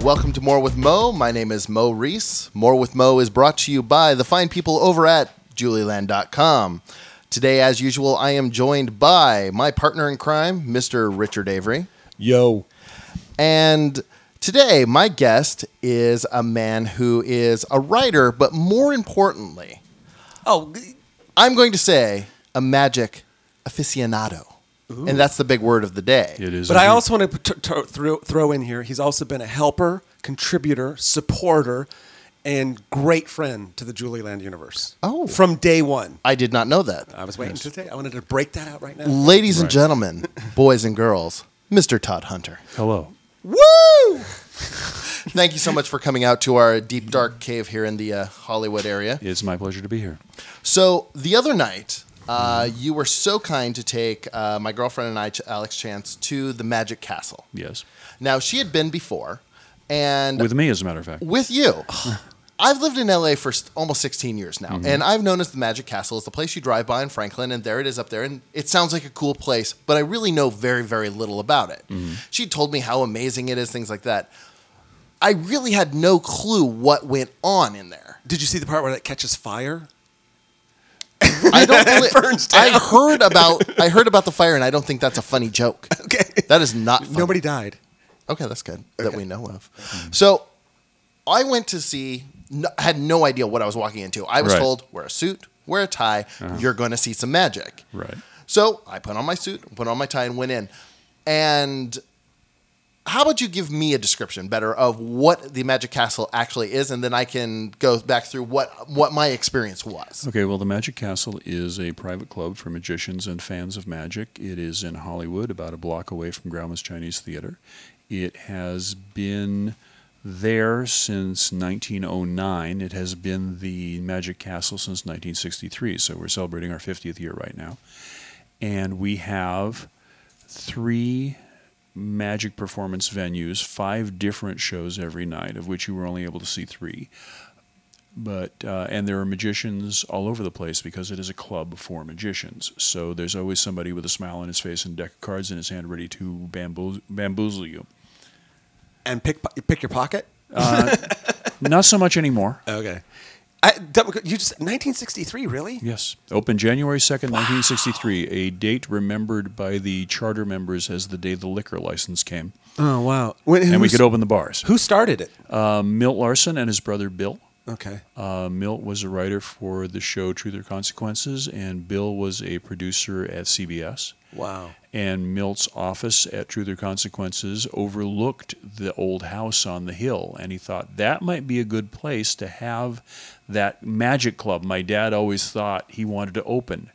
welcome to More with Mo. My name is Mo Reese. More with Mo is brought to you by the fine people over at Julieland.com. Today, as usual, I am joined by my partner in crime, Mr. Richard Avery. Yo. And today, my guest is a man who is a writer, but more importantly, I'm going to say a magic aficionado. Ooh. And that's the big word of the day. It is. But I also want to throw in here, he's also been a helper, contributor, supporter, and great friend to the Julieland universe. Oh. From day one. I did not know that. I was waiting to say, I wanted to break that out right now. Ladies and gentlemen, boys and girls, Mr. Todd Hunter. Hello. Woo! Thank you so much for coming out to our deep, dark cave here in the Hollywood area. It's my pleasure to be here. So the other night, you were so kind to take my girlfriend and I, Alex Chance, to the Magic Castle. Yes. Now, she had been before, and... With me, as a matter of fact. With you. I've lived in LA for almost 16 years now, and I've known as the Magic Castle. It's the place you drive by in Franklin, and there it is up there, and it sounds like a cool place, but I really know very, very little about it. She told me how amazing it is, things like that. I really had no clue what went on in there. Did you see the part where it catches fire? I don't believe, burns down. I heard about the fire, and I don't think that's a funny joke. Okay. That is not funny. Nobody died. Okay, that's good that we know of. So I went to see, had no idea what I was walking into. I was told, wear a suit, wear a tie, you're going to see some magic. Right. So I put on my suit, put on my tie, and went in. And how about you give me a description better of what the Magic Castle actually is, and then I can go back through what my experience was. Okay, well, the Magic Castle is a private club for magicians and fans of magic. It is in Hollywood, about a block away from Grauman's Chinese Theater. It has been there since 1909. It has been the Magic Castle since 1963, so we're celebrating our 50th year right now. And we have 3 magic performance venues, 5 different shows every night, of which you were only able to see 3. But and there are magicians all over the place because it is a club for magicians. So there's always somebody with a smile on his face and a deck of cards in his hand ready to bamboozle you. And pick your pocket? Not so much anymore. Okay. You just 1963, really? Yes. Opened January 2nd, 1963, a date remembered by the charter members as the day the liquor license came. Oh, wow. And we could open the bars. Who started it? Milt Larson and his brother Bill. Okay. Milt was a writer for the show Truth or Consequences, and Bill was a producer at CBS. Wow. And Milt's office at Truth or Consequences overlooked the old house on the hill, and he thought that might be a good place to have that magic club my dad always thought he wanted to open.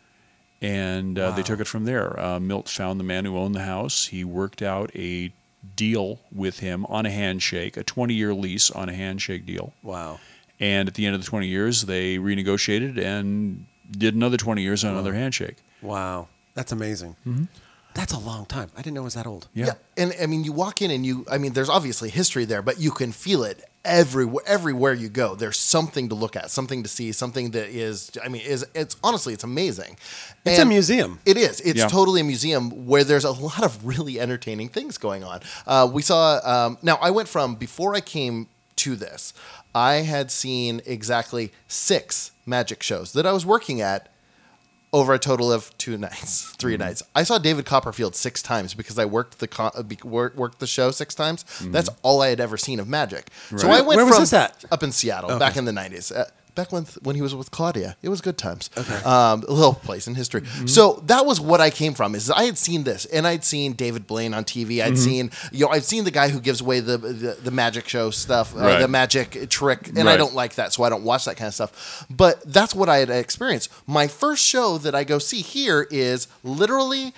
And they took it from there. Milt found the man who owned the house. He worked out a deal with him on a handshake, a 20-year lease on a handshake deal. Wow. And at the end of the 20 years, they renegotiated and did another 20 years on another handshake. Wow. That's amazing. Mm-hmm. That's a long time. I didn't know it was that old. Yeah. And I mean, you walk in and there's obviously history there, but you can feel it everywhere you go. There's something to look at, something to see, something that it's honestly, it's amazing. It's a museum. It is. It's totally a museum where there's a lot of really entertaining things going on. We saw, now I went from, before I came to this, I had seen exactly 6 magic shows that I was working at over a total of 2 nights, 3 nights. I saw David Copperfield 6 times because I worked the show 6 times. That's all I had ever seen of magic. Right. So I went Where was this at? Up in Seattle, back in the 90s. Back when he was with Claudia. It was good times. Okay. A little place in history. Mm-hmm. So that was what I came from, is I had seen this, and I'd seen David Blaine on TV. I'd seen the guy who gives away the magic show stuff, the magic trick, and I don't like that, so I don't watch that kind of stuff. But that's what I had experienced. My first show that I go see here is literally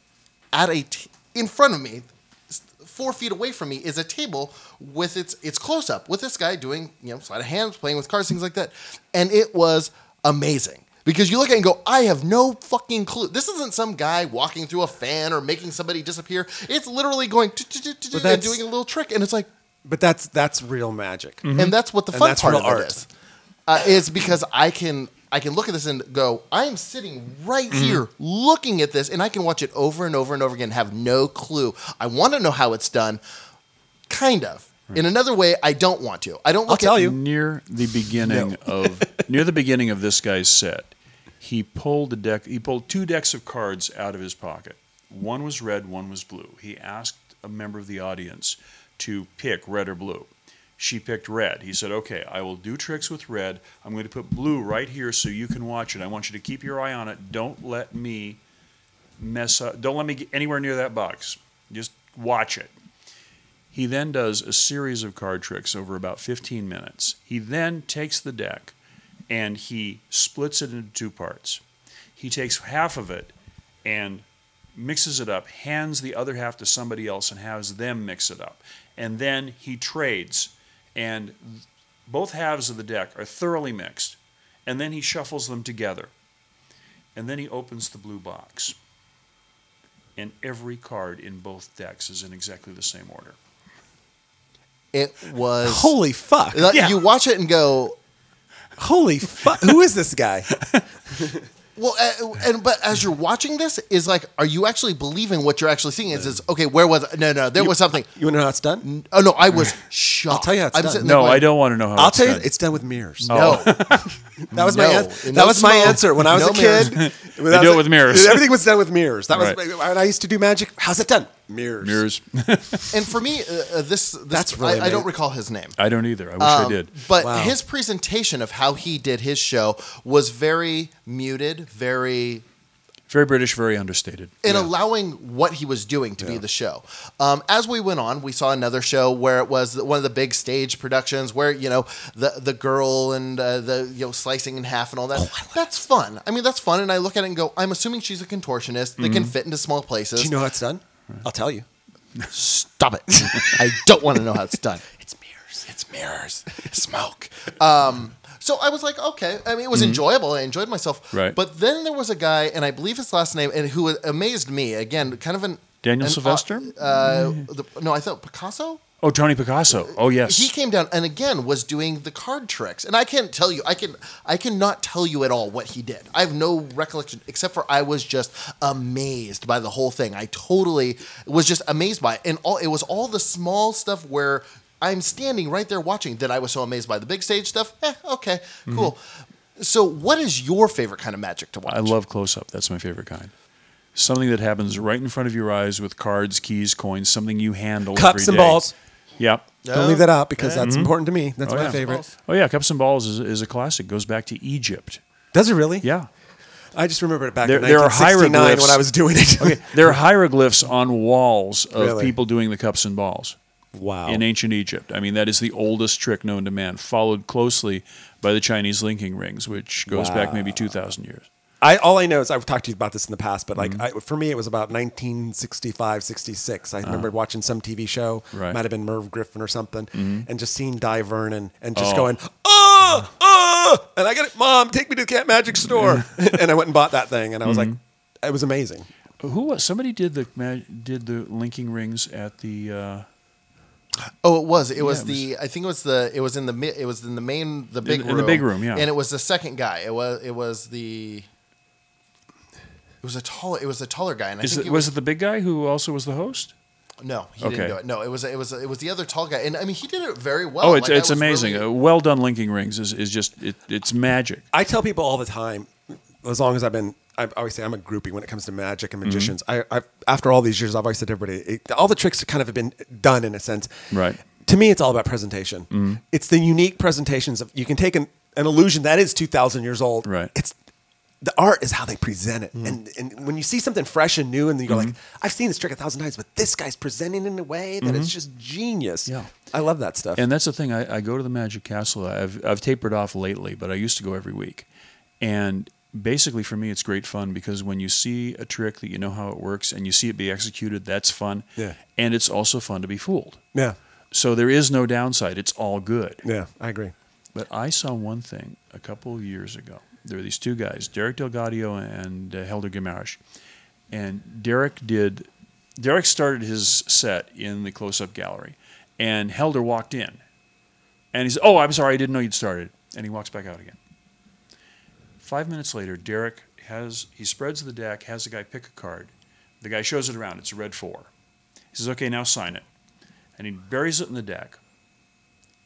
in front of me, 4 feet away from me, is a table with its close up with this guy doing sleight of hands, playing with cards, things like that, and it was amazing because you look at it and go, I have no fucking clue. This isn't some guy walking through a fan or making somebody disappear. It's literally going and doing a little trick, and it's like, but that's real magic, and that's what the fun part of it is because I can look at this and go, I am sitting right here looking at this, and I can watch it over and over and over again and have no clue. I want to know how it's done, kind of. In another way, I don't want to. I don't I'll look tell at you. Near the beginning of this guy's set, he pulled 2 decks of cards out of his pocket. One was red, one was blue. He asked a member of the audience to pick red or blue. She picked red. He said, "Okay, I will do tricks with red. I'm going to put blue right here so you can watch it. I want you to keep your eye on it. Don't let me mess up. Don't let me get anywhere near that box. Just watch it." He then does a series of card tricks over about 15 minutes. He then takes the deck and he splits it into 2 parts. He takes half of it and mixes it up, hands the other half to somebody else and has them mix it up. And then he trades, and both halves of the deck are thoroughly mixed. And then he shuffles them together. And then he opens the blue box. And every card in both decks is in exactly the same order. It was Holy fuck. like, you watch it and go, Holy fuck. Who is this guy? well, but as you're watching this, is like, are you actually believing what you're actually seeing? Is okay? Where was it? No, there was something. You want to know how it's done? Oh no, I was shocked. I'll tell you how it's I'm done. sitting there No, going, I don't want to know how I'll it's tell you, done. it's done with mirrors. No, That was my answer. No That was my smoke, answer when I was no a kid. mirrors. They do it with mirrors. Everything was done with mirrors. That was Right. when I used to do magic. How's it done? Mirrors. Mirrors. And for me, this That's really I don't amazing. recall his name. I don't either. I wish I did. But Wow. his presentation of how he did his show was very muted, very Very British, very understated. in allowing what he was doing to be the show. As we went on, we saw another show where it was one of the big stage productions where, the girl and the slicing in half and all that. That's fun. I mean, that's fun. And I look at it and go, I'm assuming she's a contortionist that can fit into small places. Do you know how it's done? I'll tell you. Stop it. I don't want to know how it's done. It's mirrors. It's mirrors. Smoke. So I was like, okay. I mean, it was enjoyable. I enjoyed myself. Right. But then there was a guy, and I believe his last name, and who amazed me again, kind of Daniel Sylvester? No, I thought Picasso. Oh, Tony Picasso. Oh, yes. He came down and again was doing the card tricks, and I can't tell you. I cannot tell you at all what he did. I have no recollection except for I was just amazed by the whole thing. I totally was just amazed by it, and it was all the small stuff where I'm standing right there watching that I was so amazed by. The big stage stuff, okay, cool. So, what is your favorite kind of magic to watch? I love close-up. That's my favorite kind. Something that happens right in front of your eyes with cards, keys, coins, something you handle Cups every and day. balls. Yep. Don't leave that out because that's important to me. That's my yeah. favorite. Oh, yeah. Cups and Balls is a classic. Goes back to Egypt. Does it really? Yeah. I just remember it back There- in there are 1969 hieroglyphs. when I was doing it. Okay. There are hieroglyphs on walls of Really? people doing the cups and balls Wow. in ancient Egypt. I mean, that is the oldest trick known to man, followed closely by the Chinese linking rings, which goes back maybe 2,000 years. All I know is I've talked to you about this in the past, but for me, it was about 1965, 66. I remember watching some TV show, Right. might have been Merv Griffin or something, and just seeing Di Vernon and just Oh. going, and I got it, Mom, take me to the Cat Magic store. And I went and bought that thing, and I was like, it was amazing. Who was somebody did the linking rings at the Oh, it was. It was it the. I think it was the. It was in the. It was in the main. The big In room. the big room, yeah. And it was the second guy. It was the. It was a taller guy, and I think was it the big guy who also was the host? No, he Okay. didn't do it. No, it was the other tall guy, and I mean he did it very well. Oh, it's Like, I was amazing. really- Well done linking rings is just it's magic. I tell people all the time, as long as I always say I'm a groupie when it comes to magic and magicians. I've after all these years, I've always said to everybody, all the tricks kind of have been done in a sense. Right. To me, it's all about presentation. It's the unique presentations of you can take an illusion that is 2,000 years old. Right. It's the art is how they present it, and when you see something fresh and new, and you go like, I've seen this trick 1,000 times, but this guy's presenting it in a way that it's just genius. Yeah. I love that stuff. And that's the thing. I go to the Magic Castle. I've tapered off lately, but I used to go every week. And basically, for me, it's great fun because when you see a trick that you know how it works and you see it be executed, that's fun. Yeah. And it's also fun to be fooled. yeah, So there is no downside. It's all good. yeah, I agree. But I saw one thing a couple of years ago. There were these two guys, Derek Delgadio and Helder Guimaraes. And Derek started his set in the close-up gallery. And Helder walked in. And he said, "Oh, I'm sorry, I didn't know you'd started." And he walks back out again. 5 minutes later, Derek he spreads the deck, has the guy pick a card. The guy shows it around. It's a red 4. He says, "Okay, now sign it." And he buries it in the deck,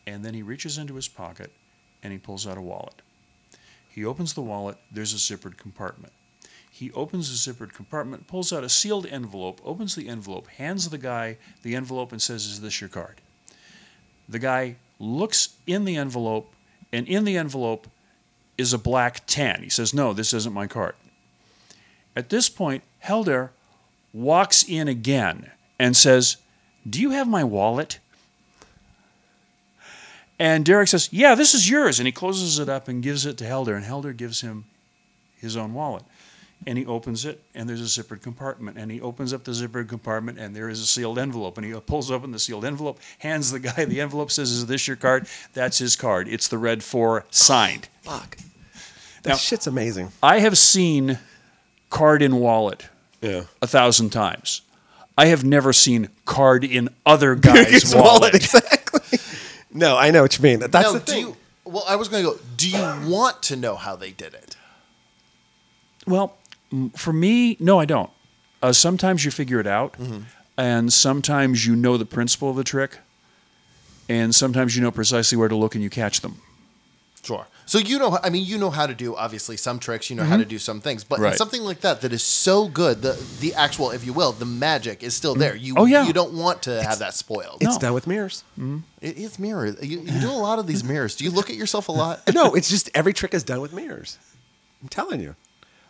and then he reaches into his pocket and he pulls out a wallet. He opens the wallet. There's a zippered compartment. He opens the zippered compartment, pulls out a sealed envelope, opens the envelope, hands the guy the envelope and says, "Is this your card?" The guy looks in the envelope, and in the envelope is a black tan. He says, "No, this isn't my card." At this point, Helder walks in again and says, "Do you have my wallet?" And Derek says, "Yeah, this is yours." And he closes it up and gives it to Helder, and Helder gives him his own wallet. And he opens it, and there's a zippered compartment. And he opens up the zippered compartment, and there is a sealed envelope. And he pulls open the sealed envelope, hands the guy the envelope, says, "Is this your card?" That's his card. It's the Red 4 signed. Fuck. That shit's amazing. I have seen card in wallet 1,000 times. I have never seen card in other guy's wallet. Exactly. No, I know what you mean. That's Now, the thing. I was going to go, do you want to know how they did it? Well, for me, no, I don't. Sometimes you figure it out, and sometimes you know the principle of the trick, and sometimes you know precisely where to look and you catch them. Sure. So you know how to do obviously some tricks, you know how to do some things, but in Right. something like that is so good, the actual, if you will, the magic is still there. You yeah. you don't want to have that spoiled. It's done with mirrors. It is mirrors. You do a lot of these mirrors. Do you look at yourself a lot? No, it's just every trick is done with mirrors. I'm telling you.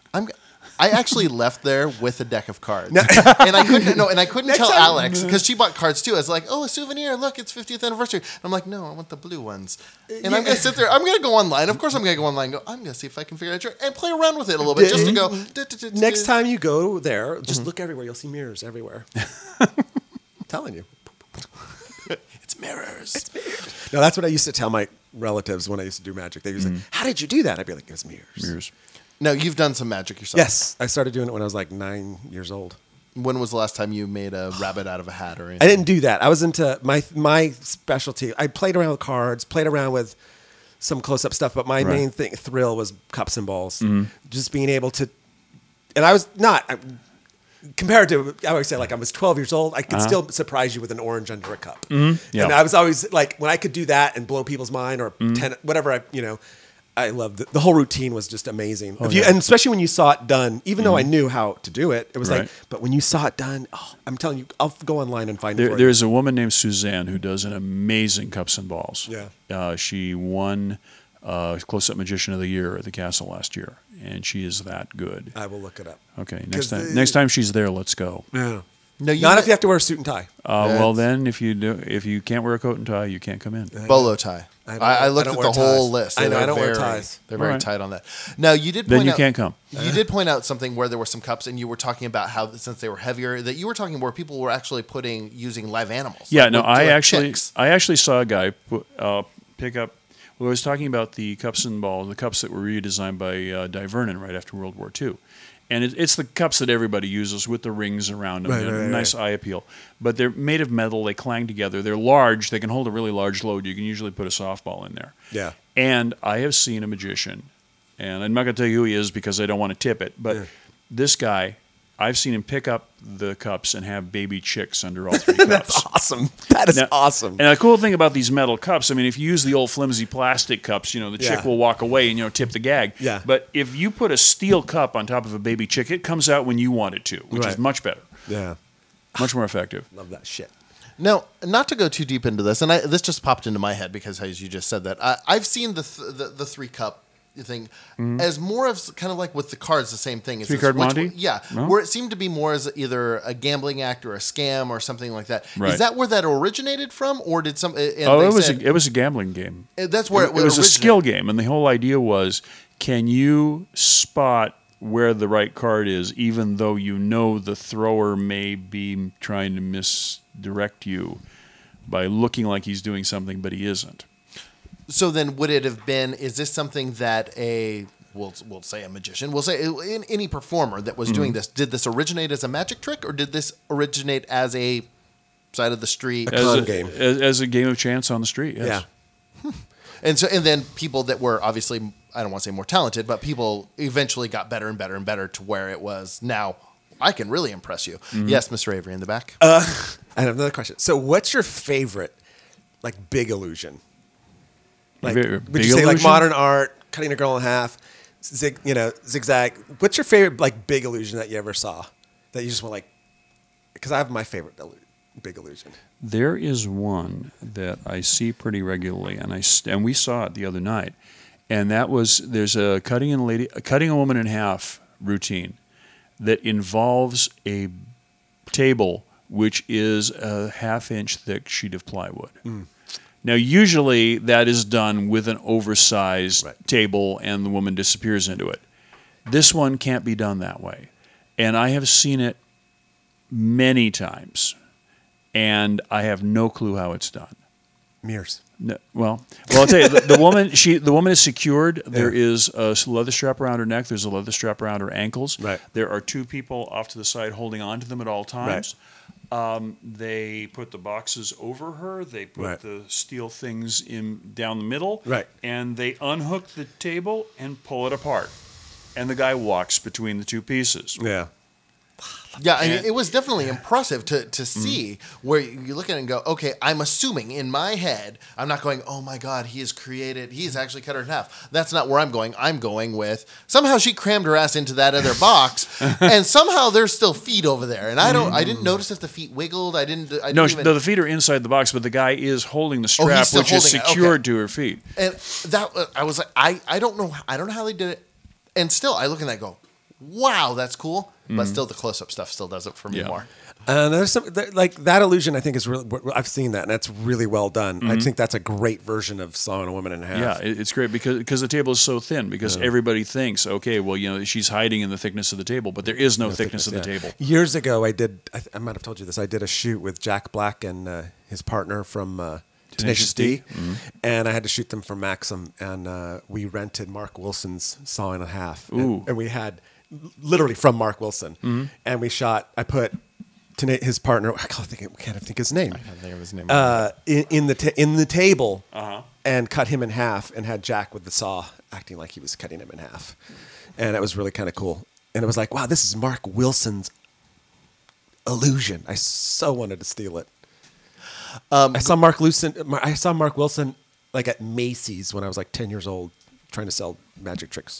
I actually left there with a deck of cards, and I couldn't tell time- Alex because she bought cards too. I was like, "Oh, a souvenir! Look, it's 50th anniversary." And I'm like, "No, I want the blue ones." And I'm gonna sit there. I'm gonna go online. Of course, I'm gonna go online. And go. I'm gonna see if I can figure out a trick and play around with it a little bit, just to go. Next time you go there, just look everywhere. You'll see mirrors everywhere. I'm telling you. it's mirrors. No, that's what I used to tell my relatives when I used to do magic. They used to say, "How did you do that?" I'd be like, "It's mirrors." Mirrors. No, you've done some magic yourself. Yes, I started doing it when I was like 9 years old. When was the last time you made a rabbit out of a hat or anything? I didn't do that. I was into my specialty. I played around with cards, played around with some close-up stuff, but my main thrill was cups and balls. Just being able to, and I was not compared to. I always say like I was 12 years old. I could still surprise you with an orange under a cup, Yeah. and I was always like when I could do that and blow people's mind or whatever. I loved it. The whole routine was just amazing. And especially when you saw it done, even though I knew how to do it, it was like, but when you saw it done, I'm telling you, I'll go online and find it for you. There's a woman named Suzanne who does an amazing cups and balls. Yeah. She won Close-Up Magician of the Year at the Castle last year, and she is that good. I will look it up. Okay, 'Cause next time she's there, let's go. Yeah. No, Not if you have to wear a suit and tie. Well, then if you can't wear a coat and tie, you can't come in. Bolo tie. I looked I don't at the wear whole ties. list. I know, They're I don't wear very- ties. They're very All right. tight on that. Now you did. Then Point you out, can't come. You did point out something where there were some cups, and you were talking about how since they were heavier, that you were talking where people were actually using live animals. Yeah, like no, with- I like actually chicks. saw a guy pick up. Well, I was talking about the cups and balls, the cups that were redesigned by Di Vernon right after World War II. And it's the cups that everybody uses with the rings around them. Right, nice eye appeal. But they're made of metal. They clang together. They're large. They can hold a really large load. You can usually put a softball in there. Yeah. And I have seen a magician, and I'm not going to tell you who he is because I don't want to tip it, but this guy, I've seen him pick up the cups and have baby chicks under all three cups. That's awesome. That is Now- awesome. And the cool thing about these metal cups, I mean, if you use the old flimsy plastic cups, the chick will walk away and tip the gag. Yeah. But if you put a steel cup on top of a baby chick, it comes out when you want it to, which is Right. much better, Yeah. much more effective. Love that shit. Now, not to go too deep into this, and this just popped into my head because as you just said that, I've seen the 3-cup thing as more of kind of like with the cards, the same thing. It's Three-card Monty? Yeah, No? where it seemed to be more as either a gambling act or a scam or something like that. Right. Is that where that originated from, or did some? And Oh, they it was said- it was a gambling game. That's where it was a originated. skill game, and the whole idea was, can you spot where the right card is, even though you know the thrower may be trying to misdirect you by looking like he's doing something, but he isn't. So then, would it have been? Is this something that we'll say a magician, we'll say any performer that was doing this? Did this originate as a magic trick, or did this originate as a side of the street? Con game. As a game of chance on the street. Yes. Yeah. And then people that were obviously, I don't want to say more talented, but people eventually got better and better and better to where it was now. I can really impress you. Yes, Mr. Avery in the back. I have another question. So, what's your favorite, big illusion? Like, Very would big you say like illusion? modern art, cutting a girl in half, zigzag? What's your favorite like big illusion that you ever saw that you just went like? Because I have my favorite big illusion. There is one that I see pretty regularly, and we saw it the other night, and that was there's a cutting a woman in half routine that involves a table which is a half-inch thick sheet of plywood. Now, usually that is done with an oversized table, and the woman disappears into it. This one can't be done that way, and I have seen it many times, and I have no clue how it's done. Mirrors. No, well, I'll tell you, the woman is secured. Yeah. There is a leather strap around her neck. There's a leather strap around her ankles. Right. There are two people off to the side holding on to them at all times. Right. They put the boxes over her. They put the steel things down the middle. Right. And they unhook the table and pull it apart. And the guy walks between the two pieces. Yeah. Yeah, I mean, it was definitely impressive to see where you look at it and go, okay, I'm assuming in my head, I'm not going, oh my God, he's actually cut her in half. That's not where I'm going. I'm going with, somehow she crammed her ass into that other box, and somehow there's still feet over there. And I didn't notice if the feet wiggled. No, the feet are inside the box, but the guy is holding the strap, which is secured to her feet. And that, I was like, I don't know how they did it. And still, I look at that and go, wow, that's cool. But still, the close-up stuff still does it for me more. There's some like that illusion. I think is really. I've seen that, and that's really well done. I think that's a great version of sawing a woman in half. Yeah, it's great because the table is so thin. Because everybody thinks, okay, well, she's hiding in the thickness of the table, but there is no thickness of the table. Years ago, I might have told you this. I did a shoot with Jack Black and his partner from Tenacious D, and I had to shoot them for Maxim, and we rented Mark Wilson's Sawing in Half, and we had. Literally from Mark Wilson, and we shot. I put his partner. I can't think his name. I can't think of his name. In the table, and cut him in half, and had Jack with the saw acting like he was cutting him in half, and it was really kind of cool. And it was like, wow, this is Mark Wilson's illusion. I so wanted to steal it. I saw Mark Wilson like at Macy's when I was like 10 years old, trying to sell magic tricks.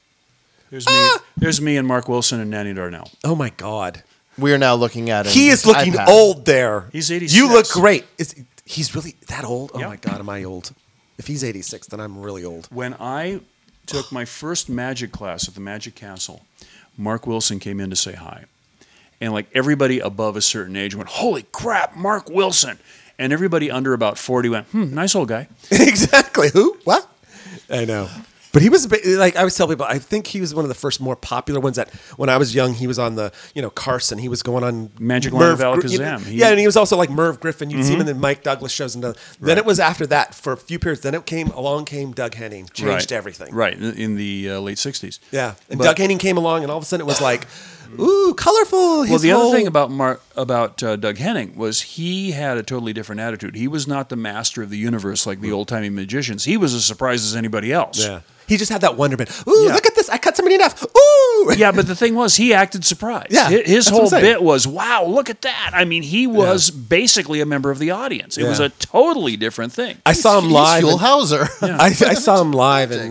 There's me and Mark Wilson and Nanny Darnell. Oh my God. We are now looking at him. He is looking old there. He's 86. You look great. He's really that old? Oh Yep. my God, am I old? If he's 86, then I'm really old. When I took my first magic class at the Magic Castle, Mark Wilson came in to say hi. And like everybody above a certain age went, holy crap, Mark Wilson. And everybody under about 40 went, nice old guy. Exactly. Who? What? I know. But he was like, I always tell people, I think he was one of the first more popular ones that when I was young, he was on the, Carson. He was going on Magic Line of Alakazam. And he was also like Merv Griffin. You'd see him in the Mike Douglas shows. Then it was after that for a few periods. Then along came Doug Henning, changed everything. Right, in the late 60s. Yeah. And Doug Henning came along, and all of a sudden it was like, ooh, colorful. Well, the other thing about Doug Henning was he had a totally different attitude. He was not the master of the universe like the old-timey magicians. He was as surprised as anybody else. Yeah. He just had that wonderment. Ooh, look at this. I cut somebody in half. Ooh. Yeah, but the thing was, he acted surprised. Yeah, his whole bit was, wow, look at that. I mean, he was basically a member of the audience. It was a totally different thing. I saw him live. Huell Hauser. I saw him live in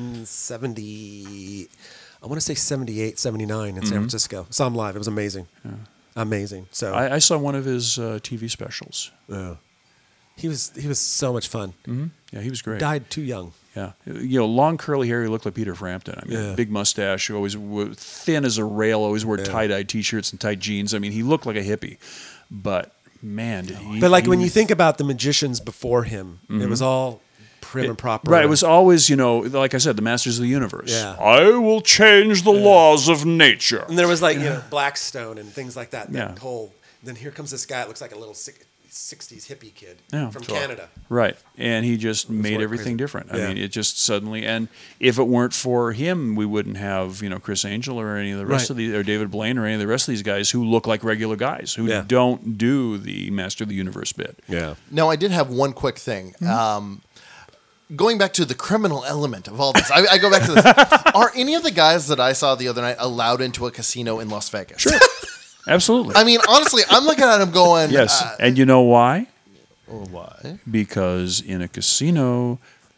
1970. I want to say 78, 79 in San Francisco. Saw him live. It was amazing. Yeah. Amazing. So I saw one of his TV specials. Yeah. He was so much fun. Mm-hmm. Yeah, he was great. Died too young. Yeah, long curly hair. He looked like Peter Frampton. I mean, big mustache. Always thin as a rail. Always wore tie-dye T-shirts and tight jeans. I mean, he looked like a hippie. But man, did he! But like when you think about the magicians before him, it was all prim and proper. Right. It was always, like I said, the masters of the universe. Yeah. I will change the laws of nature. And there was like Blackstone and things like that. That whole. Then here comes this guy. It looks like a little 60s hippie kid from Canada. Right. And he just made everything different. I mean, it just suddenly, and if it weren't for him, we wouldn't have, Chris Angel or any of the rest of these, or David Blaine or any of the rest of these guys who look like regular guys who don't do the Master of the Universe bit. Yeah. Now, I did have one quick thing. Going back to the criminal element of all this, I go back to this. Are any of the guys that I saw the other night allowed into a casino in Las Vegas? Sure. Absolutely. I mean, honestly, I'm looking at him going... Yes, and you know why? Why? Because in a casino,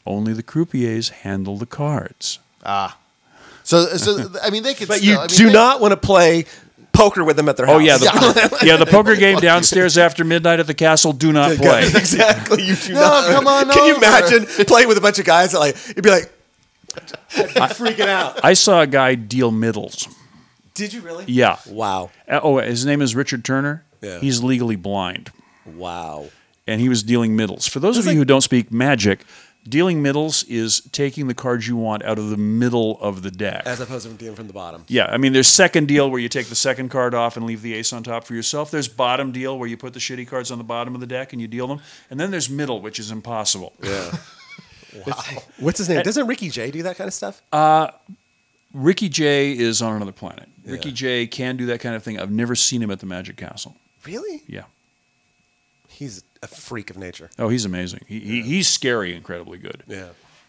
only the croupiers handle the cards. So I mean, they could. But still, you I mean, do they- not want to play poker with them at their house. Oh yeah, the poker game downstairs after midnight at the castle. Do not play. Exactly. You do No, not. come on Can you over. imagine playing with a bunch of guys that you'd be like freaking out? I saw a guy deal middles. Did you really? Yeah. Wow. His name is Richard Turner. Yeah. He's legally blind, Wow. and he was dealing middles. For those of you who don't speak Magic, dealing middles is taking the cards you want out of the middle of the deck. As opposed to dealing from the bottom. Yeah, I mean, there's second deal where you take the second card off and leave the ace on top for yourself. There's bottom deal where you put the shitty cards on the bottom of the deck and you deal them. And then there's middle, which is impossible. Yeah. Wow. What's his name? Doesn't Ricky Jay do that kind of stuff? Ricky Jay is on another planet. Ricky Jay can do that kind of thing. I've never seen him at the Magic Castle. Really? Yeah. He's a freak of nature. Oh, he's amazing. He's scary, incredibly good. Yeah.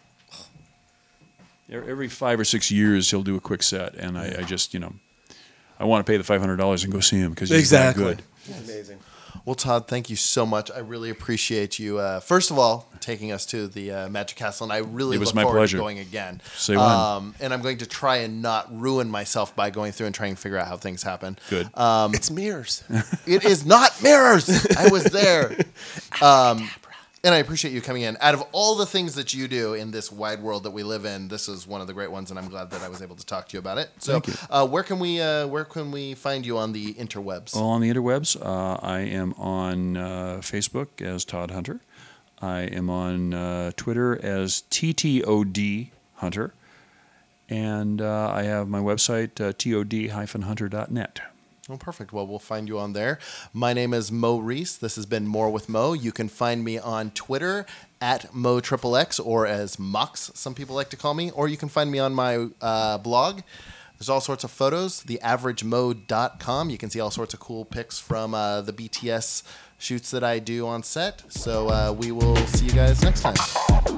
Every 5 or 6 years, he'll do a quick set, and I just, I want to pay the $500 and go see him because he's that good. He's amazing. Well, Todd, thank you so much. I really appreciate you. First of all, taking us to the Magic Castle, and I really It was look my forward pleasure. to going again. Say when. And I'm going to try and not ruin myself by going through and trying to figure out how things happen. Good. It's mirrors. It is not mirrors. I was there. And I appreciate you coming in. Out of all the things that you do in this wide world that we live in, this is one of the great ones, and I'm glad that I was able to talk to you about it. So, where can we find you on the interwebs? Well, on the interwebs, I am on Facebook as Todd Hunter. I am on Twitter as TTOD Hunter. And I have my website, tod-hunter.net. Oh, perfect. Well, we'll find you on there. My name is Mo Reese. This has been More with Mo. You can find me on Twitter at MoXXX, or as Mox, some people like to call me, or you can find me on my blog. There's all sorts of photos, theaveragemo.com. You can see all sorts of cool pics from the BTS shoots that I do on set. So we will see you guys next time.